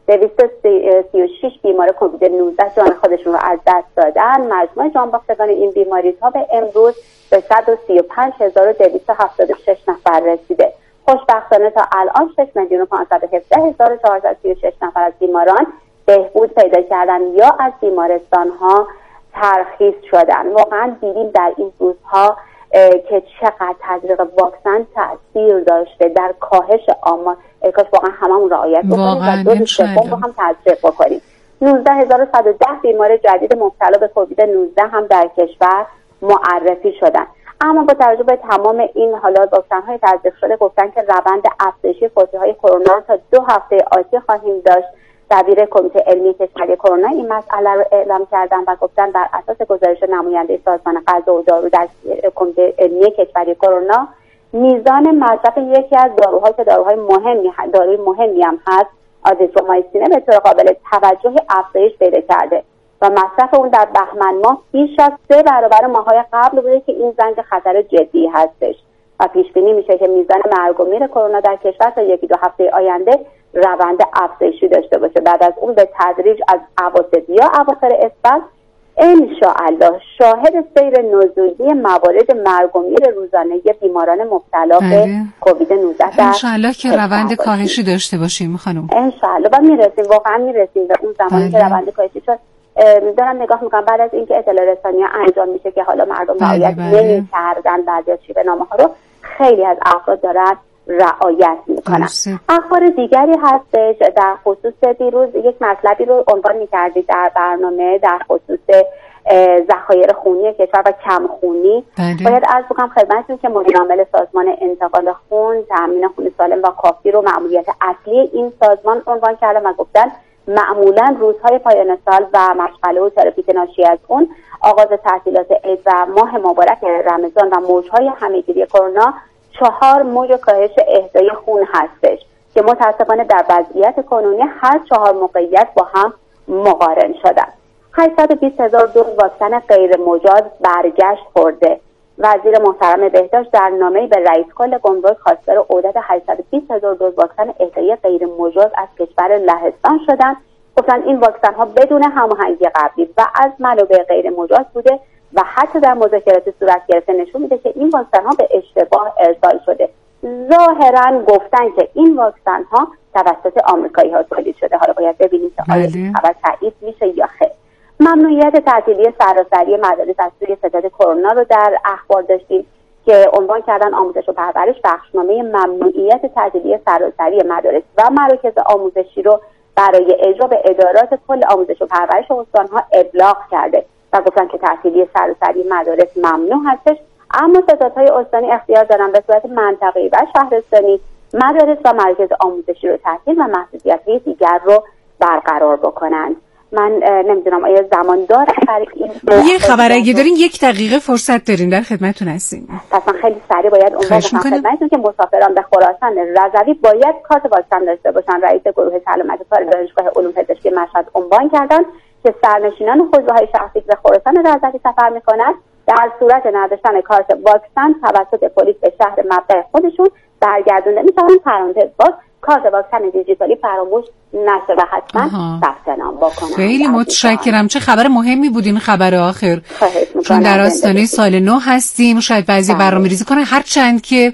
236 بیمار کووید 19 جان خودشون رو از دست دادن. مجموع جانباختگان این بیماری تا به امروز به 135276 نفر رسیده. خوشبختانه تا الان 6,517,436 نفر از بیماران بهبود پیدا کردن یا از بیمارستان‌ها ترخیص شدن. واقعا دیدیم در این روزها که چقدر تزریق واکسن تأثیر داشته در کاهش آمار. کاش واقعا هممون رعایت بکنیم و دوز سوم رو هم تزریق بکنیم. 19,110 بیمار جدید مبتلا به کووید 19 هم در کشور معرفی شدن. اما با توجه به تمام این حالات واکسن‌های تزریق شده گفتن که روند افزایشی فوتی‌های کرونا تا 2 هفته آتی خواهیم داشت. دبیر کمیته علمی کشوری کرونا این مسئله رو اعلام کردن و گفتن بر اساس گزارش نماینده سازمان غذا و دارو در کمیته علمی کشوری کرونا میزان مصرف یکی از داروها که داروی مهمی هم هست آزیترومایسین به طور قابل توجهی افزایش پیدا کرده و مصرف اون در بهمن ماه بیش از 3 برابر ماه‌های قبل بوده که این زنگ خطر جدی هستش و پیش بینی میشه که میزان مرگ و میر کرونا در کشور تا 1-2 هفته آینده روند افزایشی داشته باشه. بعد از اون به تدریج از اواسط یا اواخر اسفند انشاءالله شاهد سیر نزولی موارد مرگ و میر روزانه بیماران مبتلا به کووید 19 انشاءالله که روند کاهشی داشته باشیم خانم. انشاءالله و واقعا میرسیم به اون زمانی که روند کاهشی شد. دارم نگاه میکنم بعد از اینکه اطلاع رسانی انجام میشه که حالا مردم رعایت نمی‌کردن بعضی از شیوه نامه‌ها رو خیلی از افراد دارن رعایت میکنن. اخبار دیگری هستش در خصوص دیروز یک مطلبی رو عنوان میکردید در برنامه در خصوص ذخایر خونی کشور و کم خونی. باید عرض بکنم خدمتتون که مدیر عامل سازمان انتقال خون تامین خون سالم و کافی رو مأموریت اصلی این سازمان عنوان کردن و گفتن معمولا روزهای پایان سال و مشغله و ترافیک ناشی از اون آغاز تعطیلات عید و ماه مبارک رمضان و موجهای همهگیری کرونا 4 موج کاهش اهدای خون هستش که متاسفانه در وضعیت کنونی هر 4 موقعیت با هم مقارن شدن. 820,000 دوز واکسن غیر مجاز برگشت خورده. وزیر محترم بهداشت در نامه‌ای به رئیس کل گمرک خواستار عودت 820,000 دوز واکسن اهدایی غیر مجاز از کشور لهستان شدند. گفتن این واکسن ها بدون هماهنگی قبلی و از منابع غیر مجاز بوده و حتی در مذاکرات صورت گرفته نشون میده که این واکسن ها به اشتباه ارسال شده. ظاهرا گفتن که این واکسن ها توسط آمریکایی ها تولید شده. حالا باید ببینیم که آیا این خبر تایید میشه یا خیر. ممنوعیت تعطیلی سراسری مدارس از سوی ستاد کرونا رو در اخبار داشتیم که عنوان کردن آموزش و پرورش بخشنامه ممنوعیت تعطیلی سراسری مدارس و مراکز آموزشی رو برای اجرا به ادارات کل آموزش و پرورش استان‌ها ابلاغ کرده و گفتن که تعطیلی سراسری مدارس ممنوع هستش، اما ستادهای استانی اختیار دارن به صورت منطقه‌ای و شهرستانی مدارس و مراکز آموزشی رو تعطیل و محدودیت‌های دیگر رو برقرار بکنند. من نمیدونم آیا زمان داره برای این یه خبر اگه دارین 1 دقیقه فرصت دارین در خدمتتون هستیم. پس من خیلی سریع باید عنوان کنم خدمتتون که مسافران به خراسان رضوی باید کارت واکسن داشته باشن. رئیس گروه سلامت کار دانشگاه علوم پزشکی مشهد عنوان کردن که سرنشینان خودروهای شخصی به خراسان رضوی سفر میکنند در صورت نداشتن کارت واکسن توسط پلیس به شهر مبدأ خودشون برگردونده میشوند. پرانتز باز کارت واکسن دیجیتالی فراموش نشه و حتما ثبت نام بکنن. خیلی متشکرم. چه خبر مهمی بود این خبر آخر، چون در آستانه سال نو هستیم. شاید بعضی برنامه‌ریزی کنن، هرچند که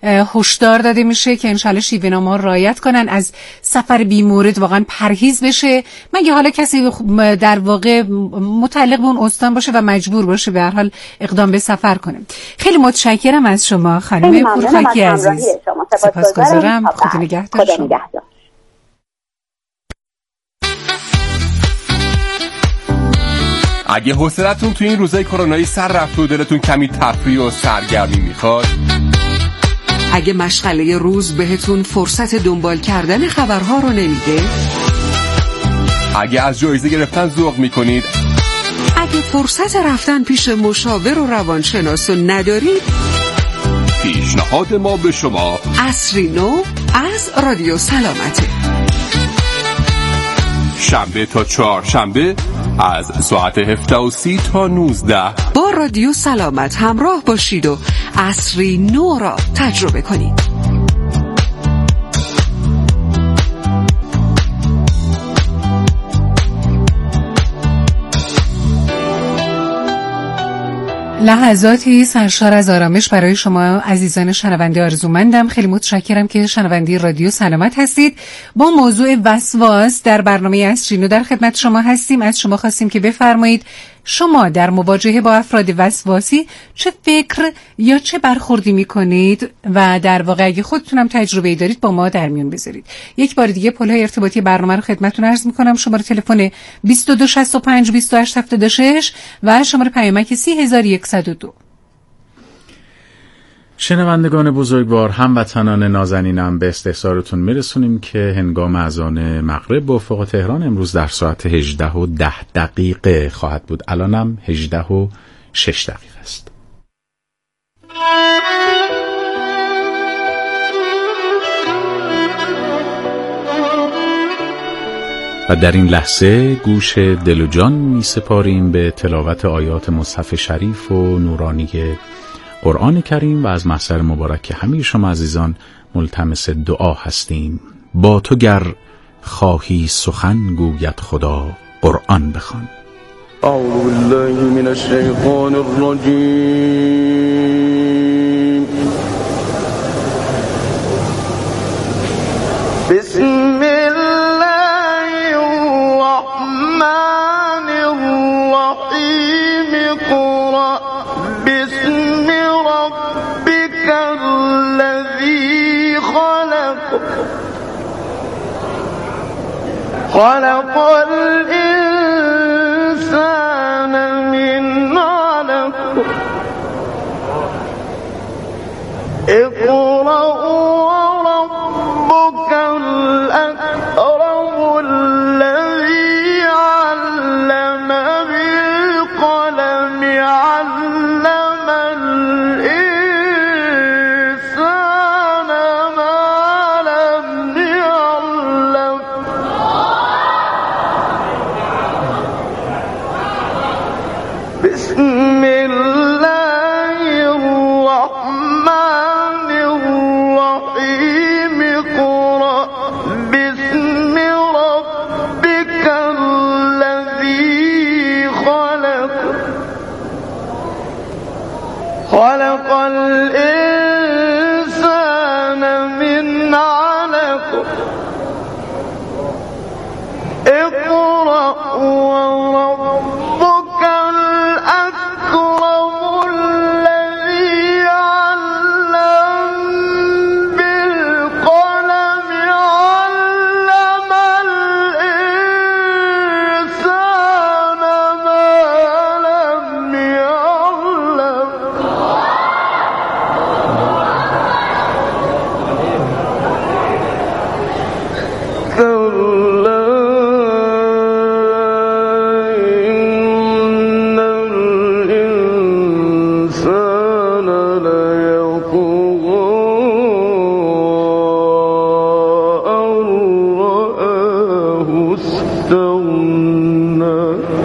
هشدار داده میشه که انشالله شیوه‌نامه‌ها رو رعایت کنن، از سفر بی‌مورد واقعا پرهیز بشه، مگه حالا کسی در واقع متعلق به اون استان باشه و مجبور باشه به هر حال اقدام به سفر کنه. خیلی متشکرم از شما خانم پورتکی عزیز. سپاسگزارم. خدا نگهدار. اگه حوصلتون تو این روزای کرونایی سر رفته و دلتون کمی تفریح و سرگرمی میخواد، اگه مشغله روز بهتون فرصت دنبال کردن خبرها رو نمیده، اگه از جایزه گرفتن ذوق میکنید، اگه فرصت رفتن پیش مشاور و روانشناس رو ندارید، پیشنهاد ما به شما عصری نو از رادیو سلامته. شنبه تا چهارشنبه از ساعت 17:30 تا 19 با رادیو سلامت همراه باشید و عصری نو را تجربه کنید. لحظاتی سرشار از آرامش برای شما عزیزان شنونده آرزومندم. خیلی متشکرم که شنونده رادیو سلامت هستید. با موضوع وسواس در برنامه از چینو در خدمت شما هستیم. از شما خواستیم که بفرمایید شما در مواجهه با افراد وسواسی چه فکر یا چه برخوردی میکنید و در واقع اگه خودتونم تجربه دارید با ما در میون بذارید. یک بار دیگه پلهای ارتباطی برنامه رو خدمتتون عرض میکنم. شماره تلفن 2265 2876 و شماره پیامک 30102. شنوندگان بزرگوار، هموطنان نازنینم، به استحضارتون میرسونیم که هنگام اذان مغرب به افق تهران امروز در ساعت 18:10 خواهد بود. الانم 18:06 است. و در این لحظه گوش دل و جان می سپاریم به تلاوت آیات مصحف شریف و نورانی قرآن کریم و از محضر مبارک همه شما عزیزان ملتمس دعا هستیم. با تو گر خواهی سخن گوید خدا، قرآن بخوان. اعوذ بالله من الشیطان الرجیم. بسم الله الرحمن الرحیم. قرأ بسم ربك الذي خلق الإنسان من علق. اقرأ وربك الأكرم الذي علم بالقلم علم الإنسان ما لم يعلم. بسم الله الرحمن الرحيم. اقرأ باسم ربك الذي خلق الإنسان من علق. اقرأ وربك الأكرم الذي علم بالقلم علم الإنسان ما لم يعلم. كلا إن الإنسان ليطغى أن رآه استغنى.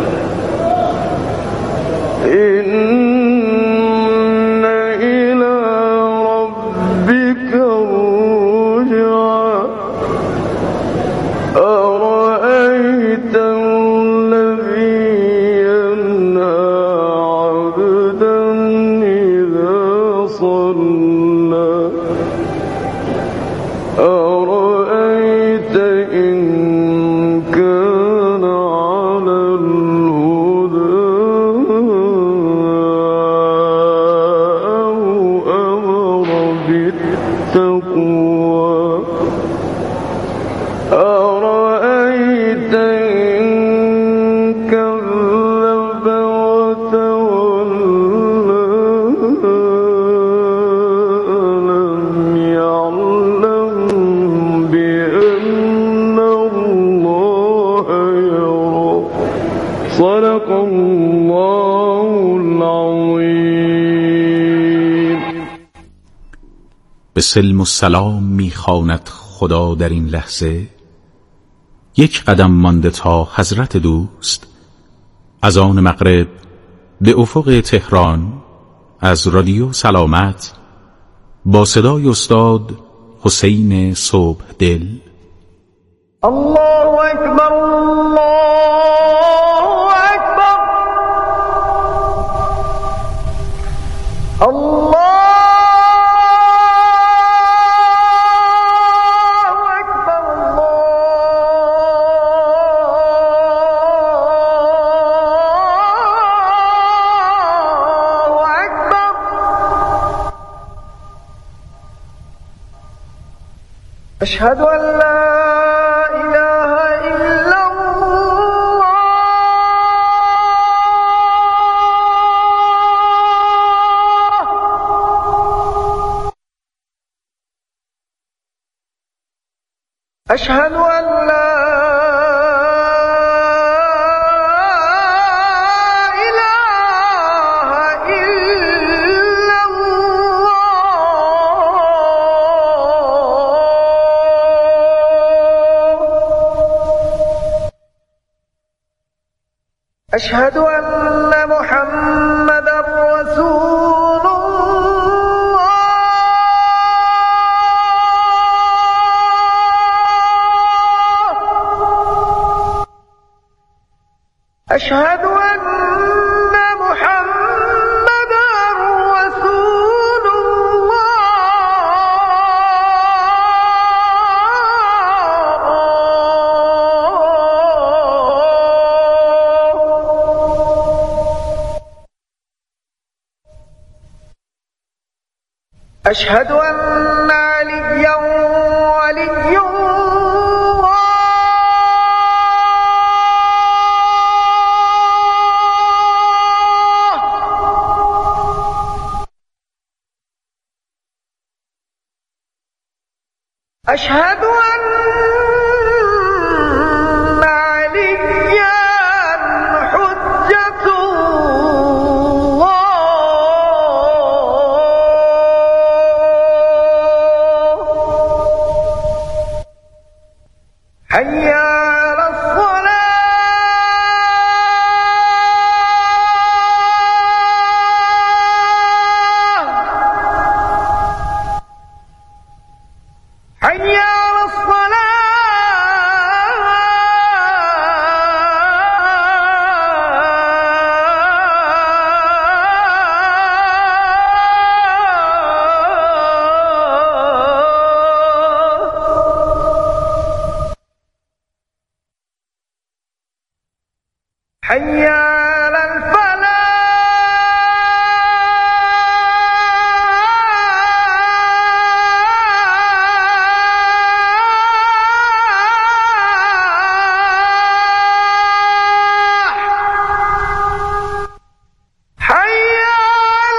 إن إلى ربك الرجعى. أرأيت الذي ينهى عبدا إذا صلى. أرأيت إن كان على الهدى أو أمر بالتقوى. أرأيت إن كذب وتولى. ألم يعلم بأن الله يرى. صدق الله العظيم. به سلم و سلام میخواند خدا در این لحظه. یک قدم مانده تا حضرت دوست. از آن مغرب به افق تهران از رادیو سلامت با صدای استاد حسین صبح دل. الله اکبر الله اکبر. أشهد أن لا إله إلا الله أشهد أن لا أشهد أن محمدًا رسول الله أشهد أن محمدًا رسول أشهد أن عليا ولي الله أشهد أن عليا حجة الله حي على الصلاة حي على الصلاة حي على الفلاح حي على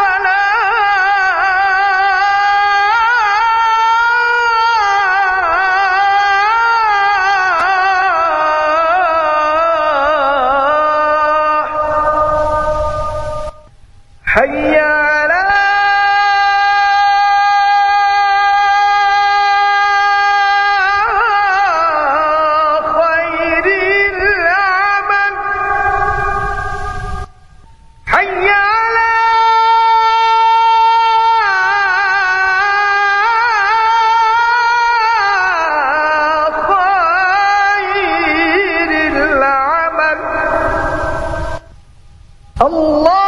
حي على خير العمل حي على خير العمل الله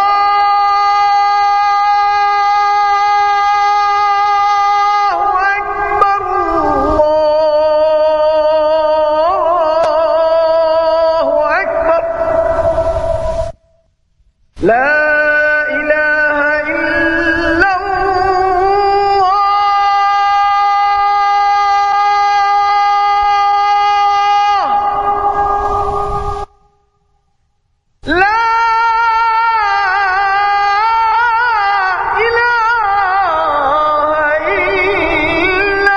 لا إله إلا الله لا إله إلا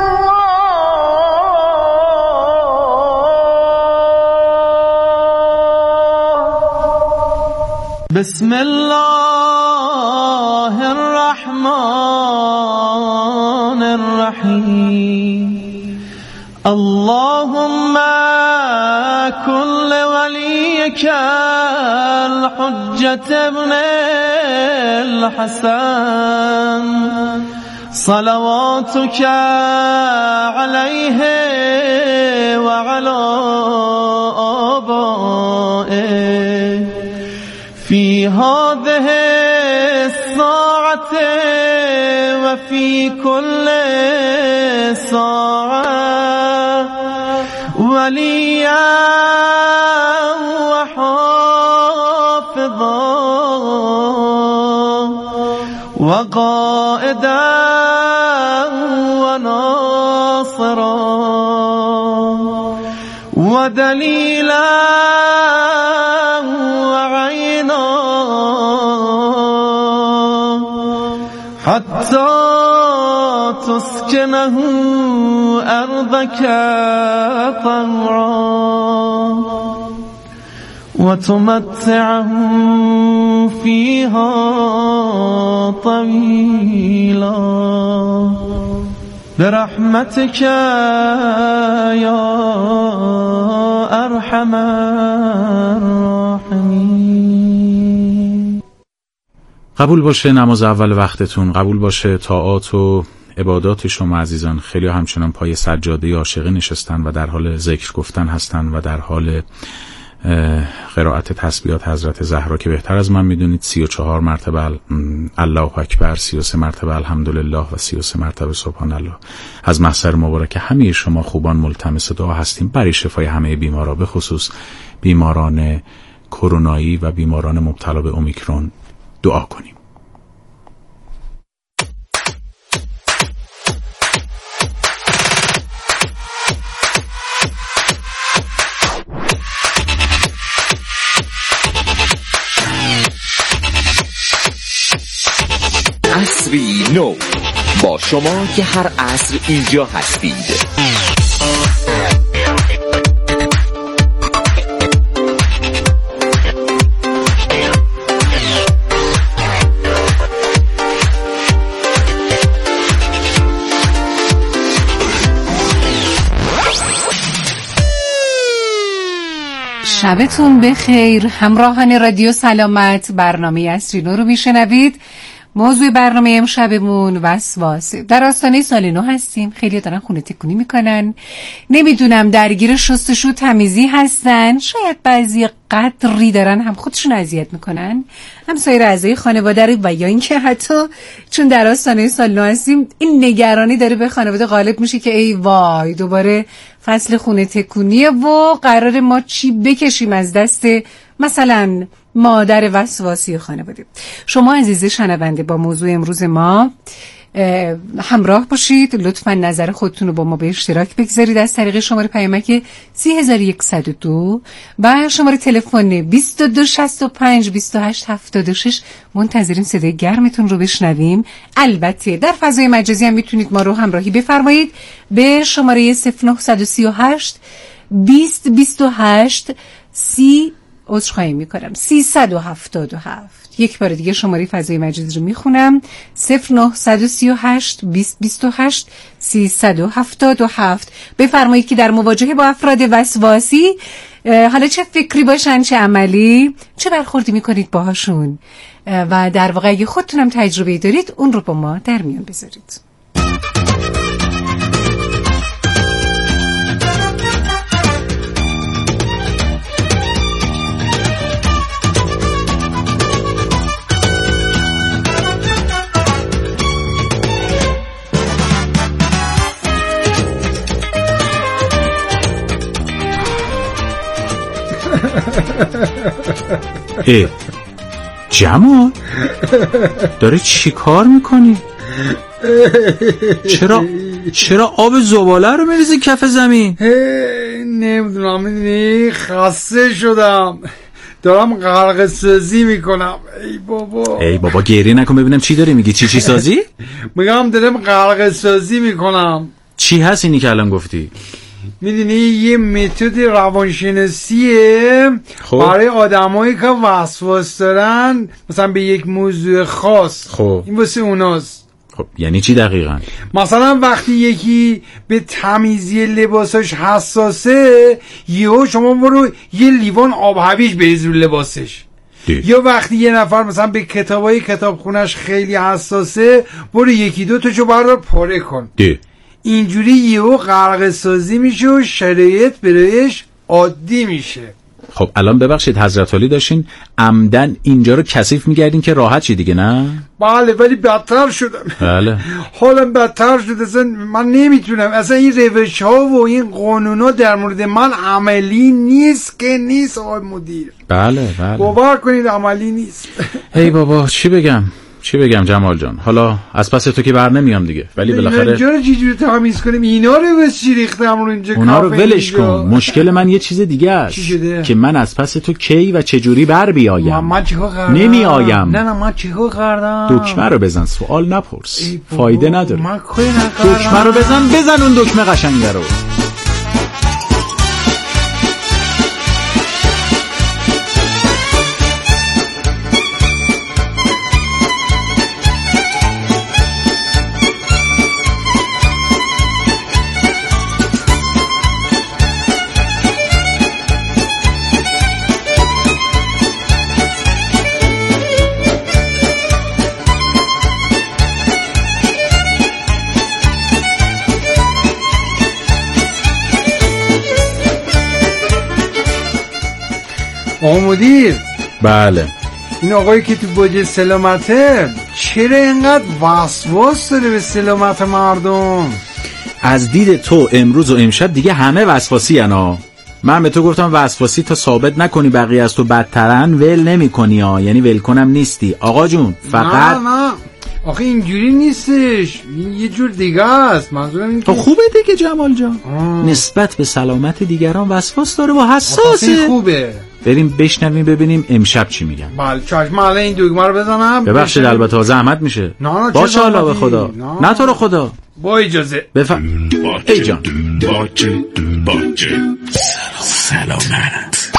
الله بسم الله الرحمن الرحيم اللهم كن لوليك الحجة ابن الحسن صلواتك عليه وعلى آبائه في هذه الساعة وفي كل ساعة وليا وحافظا وقائدا وناصرا و دلیلا و عینا حتی تسکنه ارضك طوعا و تمتعه فيها طويلا برحمتك یا ارحم الراحمین. قبول باشه نماز اول وقتتون، قبول باشه طاعات و عبادات شما عزیزان. خیلی همچنان پای سجاده عاشقی نشستن و در حال ذکر گفتن هستن و در حال قرائت تسبیحات حضرت زهرا که بهتر از من میدونید 34 مرتبه الله اکبر، 33 مرتبه الحمدلله و 33 مرتبه سبحان الله. از محضر مبارک همه شما خوبان ملتمس دعا هستیم برای شفای همه بیمارا، به خصوص بیماران کرونایی و بیماران مبتلا به اومیکرون دعا کنیم. عصری نو با شما که هر عصر اینجا هستید. شبتون بخیر همراهان رادیو سلامت. برنامه عصری نو رو میشنوید. موضوع برنامه امشبمون وسواس. در آستانه سال نو هستیم. خیلی دارن خونه تکونی میکنن. نمیدونم درگیر شستشو تمیزی هستن، شاید بعضی قدری دارن هم خودشون اذیت میکنن، هم سایر اعضای خانواده رو، و یا اینکه حتی چون در آستانه سال نو هستیم این نگرانی داره به خانواده غالب میشه که ای وای دوباره فصل خونه تکونیه و قرار ما چی بکشیم از دست مثلا مادر وسواسی خانواده. شما عزیز شنونده با موضوع امروز ما همراه باشید. لطفاً نظر خودتون رو با ما به اشتراک بگذارید از طریق شماره پیامک 3102 و شماره تلفن 2265 2876. منتظریم صدای گرمتون رو بشنویم. البته در فضای مجازی هم میتونید ما رو همراهی بفرمایید به شماره 0938 2028 عذرخواهی میکنم 377. یک بار دیگه شماره فضای مجازی رو میخونم 0938 2028 377. بفرمایید که در مواجهه با افراد وسواسی، حالا چه فکری باشن چه عملی، چه برخوردی میکنید باهاشون و در واقع اگه خودتونم تجربه دارید اون رو با ما در میان بذارید. جمال داره چی کار میکنی؟ چرا آب زباله رو میریزی کف زمین؟ نمیدونم، میدونی خسته شدم دارم غرق سازی میکنم. ای بابا گریه نکن ببینم چی داری میگی. چی سازی؟ میگم دارم غرق سازی میکنم. چی هست اینی که الان گفتی؟ میدونی یه متد روانشناسیه برای آدمایی که وسواس دارن مثلا به یک موضوع خاص. خب این واسه اوناست. خب یعنی چی دقیقاً؟ مثلا وقتی یکی به تمیزی لباسش حساسه، یهو شما برو یه لیوان آب هویج بریز رو لباسش. یا وقتی یه نفر مثلا به کتابای کتابخونش خیلی حساسه، برو یکی دو تاشو بردار پاره کن. اینجوری یهو غرق سازی میشه و شرایط برایش عادی میشه. خب الان ببخشید حضرت علی داشتین عمدن اینجا رو کثیف میگردین که راحت شی دیگه، نه؟ بله ولی بدتر شدم. بله حالم بدتر شده. اصلا من نمیتونم، اصلا این روش ها و این قانون ها در مورد من عملی نیست که نیست آقای مدیر. بله باور کنید عملی نیست. ای بابا چی بگم؟ چی بگم جمال جان، حالا از پس تو که بر نمیام دیگه، ولی بالاخره اینجا رو چجوری تمیز کنیم؟ اینا رو بس چی ریختم رو اینجا، اونا رو ولش کن. مشکل من یه چیز دیگه است که من از پس تو کی و چجوری بر بیایم. من چیکار کردم؟ نمی آیم. نه من چیکار کردم؟ دکمه رو بزن، سوال نپرس، فایده نداره. من کاری نکردم. دکمه رو بزن اون دکمه قشنگه رو. آقا مدیر. بله. این آقایی که تو باجه سلامته چرا اینقدر وسواس داره به سلامت مردم؟ از دید تو امروز و امشب دیگه همه وسواسی انا. من به تو گفتم وسواسی تا ثابت نکنی بقیه از تو بدترن ول نمی کنی ها، یعنی ول کنم نیستی آقا جون. فقط نه آخه اینجوری نیستش، این یه جور دیگه است. منظورم این که خوبه دیگه جمال جان. نسبت به سلامت دیگران وسواس داره و حساسه. خوبه. بریم بشنویم ببینیم امشب چی میگن. بله چشم. الان این دکمه رو بزنم. ببخشید البته زحمت میشه. نه باشه حالا به خدا. نه تو رو خدا. با اجازه. ای جان. باجه سلامت.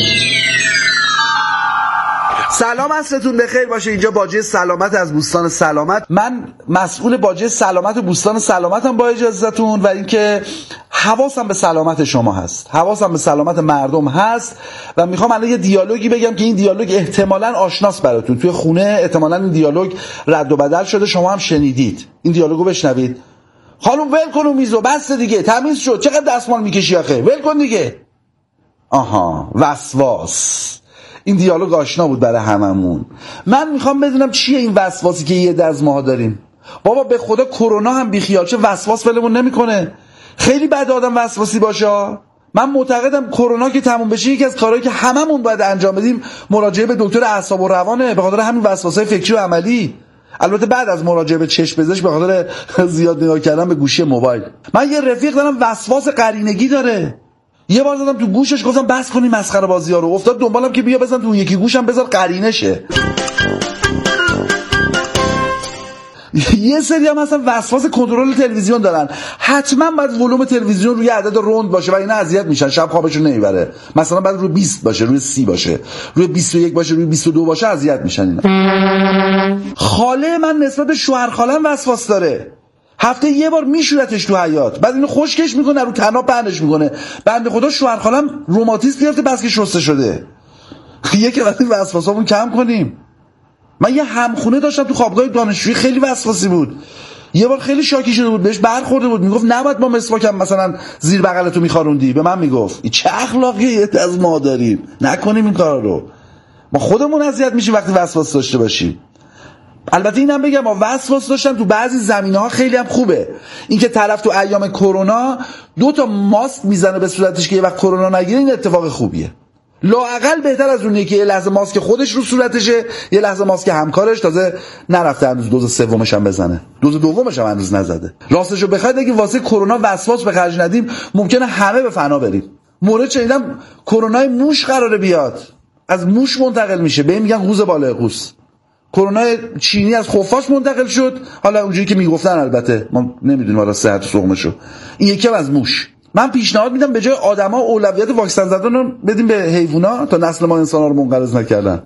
سلام عصرتون بخیر باشه. اینجا باجه سلامت از بوستان سلامت. من مسئول باجه سلامت بوستان سلامتم با اجازهتون، و اینکه حواسم به سلامت شما هست، حواسم به سلامت مردم هست، و میخوام الان یه دیالوگی بگم که این دیالوگ احتمالاً آشناست براتون. توی خونه احتمالاً این دیالوگ رد و بدل شده، شما هم شنیدید. این دیالوگو بشنوید. خانم ول کن میزو، بس دیگه، تمیز شد. چقدر دستمال میکشی آخه؟ ول کن دیگه. آها، وسواس. این دیالوگ آشنا بود برای هممون. من میخوام بدونم چیه این وسواسی که یه از ماها داریم. بابا به خدا کرونا هم بیخیال چه وسواس ولمون نمیکنه. خیلی بد آدم وسواسی باشه. من معتقدم کرونا که تموم بشه یکی از کارهایی که هممون باید انجام بدیم مراجعه به دکتر اعصاب و روانه، به خاطر همین وسواسای فکری و عملی. البته بعد از مراجعه به چشم پزشک به خاطر زیاد نگاه کردن به گوشی موبایل. من یه رفیق دارم وسواس قرینگی داره. یه بار دادم تو گوشش، گفتم بس کنی مسخره بازی‌ها رو، افتاد دنبالم که بیا بزن تو اون یکی گوشم بذار قرینه شه. یه سری هم مثلا وسواس کنترل تلویزیون دارن، حتما باید ولوم تلویزیون روی عدد روند باشه و اینا اذیت میشن، شب خوابشون نمیبره. مثلا باید روی 20 باشه، روی 30 باشه، روی 21 باشه، روی 22 باشه، اذیت میشن اینا. خاله من نسبت به شوهر خالم وسواس داره. هفته یه بار میشورتش تو حیاط، بعد اینو خشکش میکنه، رو تناب بندش میکنه. بنده خدا شوهر خالم روماتیسم گرفته بس که شسته شده. یکی وقتی وسواسامون کم کنیم. من یه همخونه داشتم تو خوابگاه دانشجویی، خیلی وسواسی بود. یه بار خیلی شاکی شده بود، بهش برخورده بود، میگفت نباید با مسواکم مثلا زیر بغلتو میخاروندی. به من میگفت این چه اخلاقیه از ما داریم، نکنیم این کارا رو. ما خودمون اذیت میشیم وقتی وسواس داشته باشیم. البته اینم بگم وسواس داشتم تو بعضی زمینه‌ها خیلی هم خوبه. اینکه طرف تو ایام کرونا 2 ماسک میزنه به صورتش که یه وقت کرونا نگیره، این اتفاق خوبیه. لااقل بهتر از اونه که یه لحظه ماسک خودش رو صورتشه، یه لحظه ماسک همکارش، تازه نرفته هنوز دوز سومش هم بزنه، دوز دومش هم هنوز نزده. راستشو بخواید اگه واسه کرونا وسواس به خرج ندیم ممکنه همه به فنا بریم. مورد شنیدم کرونا موش قراره بیاد، از موش منتقل میشه، به این میگن قوز بالای قوس. کرونا چینی از خفاش منتقل شد، حالا اونجوری که میگفتن، البته ما نمیدونیم حالا صحت سقمشو. این یکی از موش. من پیشنهاد میدم به جای آدما اولویت واکسن زدن رو بدیم به حیوونا تا نسل ما انسان‌ها رو منقرض نکردن.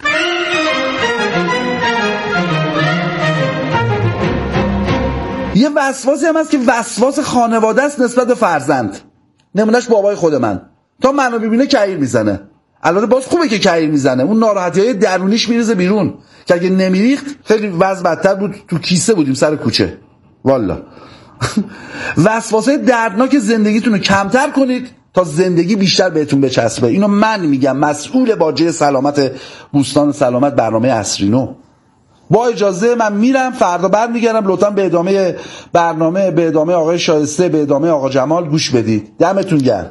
یه وسواسی هم هست که وسواس خانواده است نسبت به فرزند. نمونهش بابای خود من، تا منو ببینه کعیر میزنه. البته باز خوبه که کعیر میزنه، اون ناراحتی‌های درونیش میریزه بیرون، که اگه نمیریخت خیلی وضع بدتر بود، تو کیسه بودیم سر کوچه. والا وسواسه دردناک زندگیتون رو کمتر کنید تا زندگی بیشتر بهتون بچسبه. اینو من میگم، مسئول باجه سلامت بوستان سلامت برنامه عصرینو. با اجازه من میرم، فردا برمیگردم. لطفا به ادامه برنامه، به ادامه آقای شایسته، به ادامه آقا جمال گوش بدید. دمتون گرم.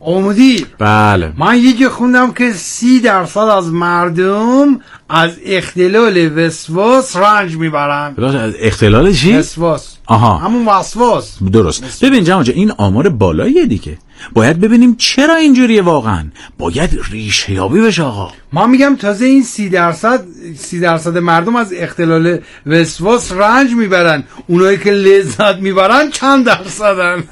مدیر. بله. من یکی خوندم که 30% از مردم از اختلال وسواس رنج میبرن. از اختلال چی؟ وسواس. آها. همون وسواس. درست. ببین جماعت این آمار بالاییه دیگه. باید ببینیم چرا اینجوریه واقعا. باید ریشه یابی بشه آقا. ما میگم تازه این 30% مردم از اختلال وسواس رنج میبرن. اونایی که لذت میبرن چند درصدن؟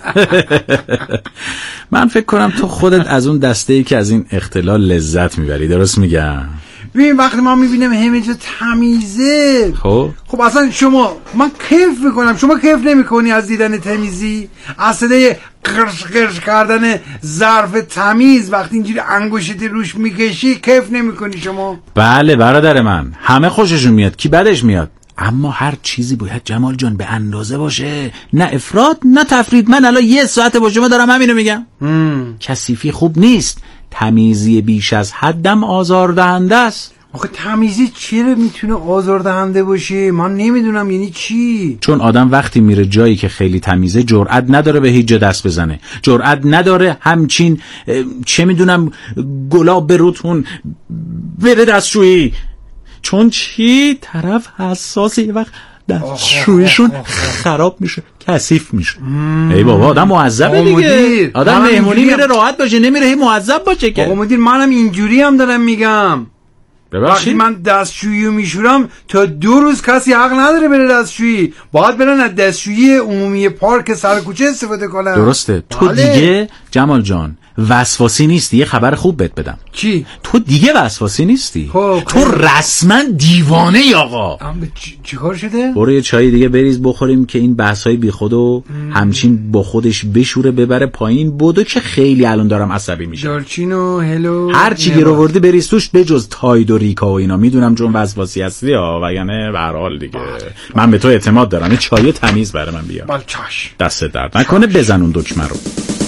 من فکر کنم تو خودت از اون دسته‌ای که از این اختلال لذت میبری. درست میگم؟ ببین وقتی ما میبینم همه جا تمیزه، خب اصلا من کیف میکنم، شما کیف نمیکنی از دیدن تمیزی؟ از صدای قرش قرش کردن ظرف تمیز وقتی اینجوری انگشتی روش میکشی کیف نمیکنی شما؟ بله برادر من، همه خوششون میاد، کی بدش میاد، اما هر چیزی باید جمال جان به اندازه باشه، نه افراط نه تفرید. من الان 1 ساعت با شما دارم همینو میگم. کثیفی خوب نیست، تمیزی بیش از حدم آزاردهنده است. آخه تمیزی چرا میتونه آزاردهنده باشه؟ من نمیدونم یعنی چی. چون آدم وقتی میره جایی که خیلی تمیزه جرئت نداره به هیچ جا دست بزنه، جرئت نداره همچین چه میدونم گلاب به روتون بره دستشویی. چون چی؟ طرف حساسه، یه وقت دستشویشون خراب میشه، کثیف میشه. ای بابا آدم معذبه دیگه. آدم مهمونی میره راحت باشه، نمیره هی معذب باشه که. آقا مدیر منم اینجوری هم دارم میگم. وقتی من دستشویی میشورم تا 2 روز کسی حق نداره بره دستشویی، باید برن از دستشویی عمومی پارک سر کوچه استفاده کنن. درسته. تو دیگه جمال جان وسواسی نیستی. یه خبر خوب بهت بدم. چی؟ تو دیگه وسواسی نیستی. تو رسما دیوانه ای آقا. چی کار شده؟ برو یه چای دیگه بریز بخوریم که این بحثای بیخودو همچین با خودش بشوره ببره پایین. بدو که خیلی الان دارم عصبی میشم. دارچینو هلو هر چی گیر آوردی بریز توش بجز تاید و ریکا و اینا. میدونم چون وسواسی هستی وگرنه به هر حال دیگه من به تو اعتماد دارم. یه چای تمیز برای من بیار. بله چش. دست درد نکنه. بزن اون دکمه رو.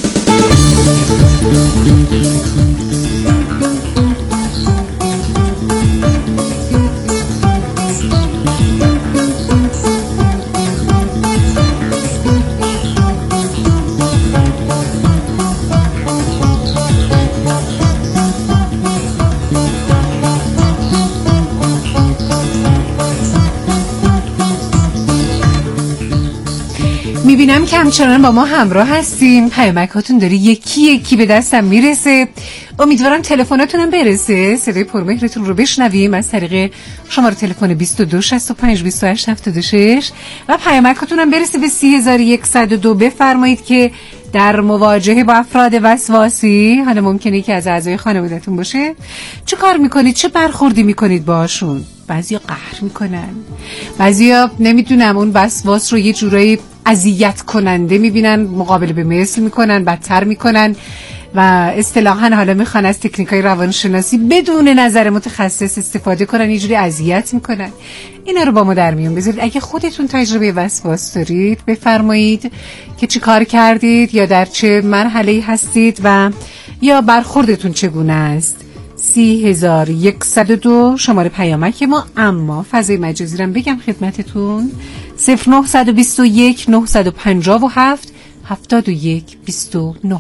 میبینم که همچنان با ما همراه هستیم. پیامکاتون داره یکی یکی به دستم میرسه. امیدوارم تلفناتونم برسه، صدای پرمهرتون رو بشنویم از طریق شماره تلفن 22 65 28 76 و پیامکاتونم برسه به 30102. بفرمایید که در مواجهه با افراد وسواسی، حالا ممکنه که از اعضای خانواده‌تون باشه، چه کار میکنید، چه برخوردی میکنید باشون؟ بعضیا قهر میکنن، بعضیا نمیدونم اون وسواس رو یه جورایی اذیت کننده میبینن، مقابله به مثل میکنن، بدتر میکنن و اصطلاحاً حالا میخوان از تکنیکای روانشناسی بدون نظر متخصص استفاده کنن، یه جوری اذیت میکنن. اینا رو با ما در میون بذارید. اگه خودتون تجربه وسواس دارید بفرمایید که چی کار کردید یا در چه مرحله‌ای هستید و یا برخوردتون چگونه است. 30102 شماره پیامک ما. اما فضای مجازی رو بگم خدمتتون 0921 957 71 29.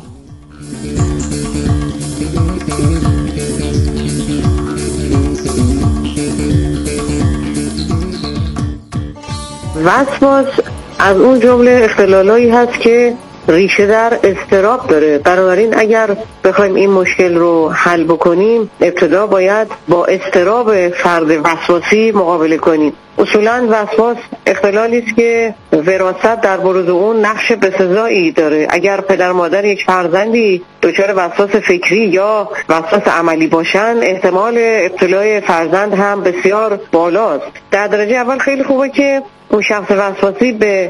وسواس از اون جمله اختلالایی هست که ریشه در اضطراب داره. بنابراین اگر بخوایم این مشکل رو حل بکنیم ابتدا باید با اضطراب فرد وسواسی مقابله کنیم. اصولاً وسواس اختلالی است که وراثت در بروز اون نقش بسزایی داره. اگر پدر مادر یک فرزندی دچار وسواس فکری یا وسواس عملی باشن احتمال ابتلای فرزند هم بسیار بالاست. در درجه اول خیلی خوبه که اون شخص وسواسی به